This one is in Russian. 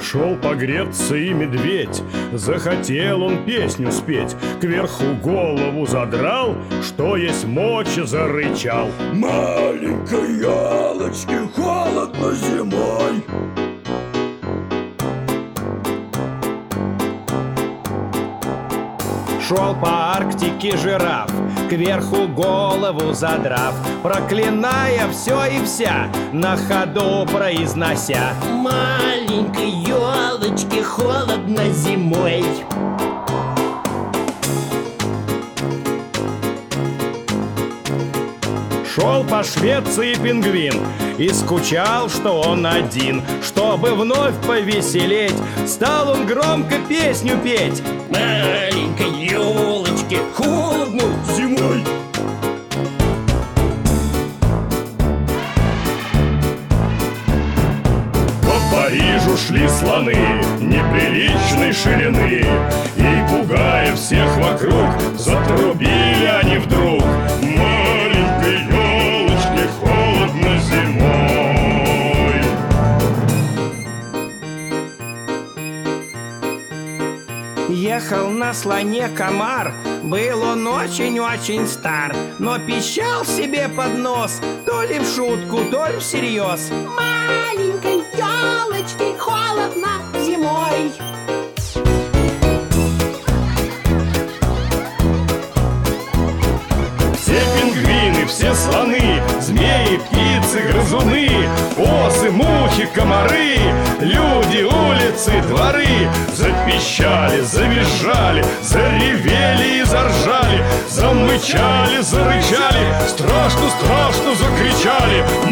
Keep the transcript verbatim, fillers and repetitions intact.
Шел погреться и медведь, захотел он песню спеть, кверху голову задрал, что есть мочи, зарычал. Маленькой ялочке холодно зимой. Шел по Арктике жираф, кверху голову задрав, проклиная все и вся, на ходу произнося: маленькой елочке холодно зимой. Шел по Швеции пингвин и скучал, что он один. Чтобы вновь повеселеть, стал он громко песню петь: маленькой елочке холодно зимой. По Парижу шли слоны неприличной ширины, и, пугая всех вокруг, затрубили они вдруг: маленькой елочке холодно зимой. Ехал на слоне комар, был он очень-очень стар, но пищал себе под нос, то ли в шутку, то ли всерьез: маленькой елочке холодно зимой. Все пингвины, все слоны, змеи, птицы, грызуны, осы, мухи, комары, люди, улицы, дворы запищали, завизжали, заревели и заржали, замычали, зарычали, страшно-страшно закричали: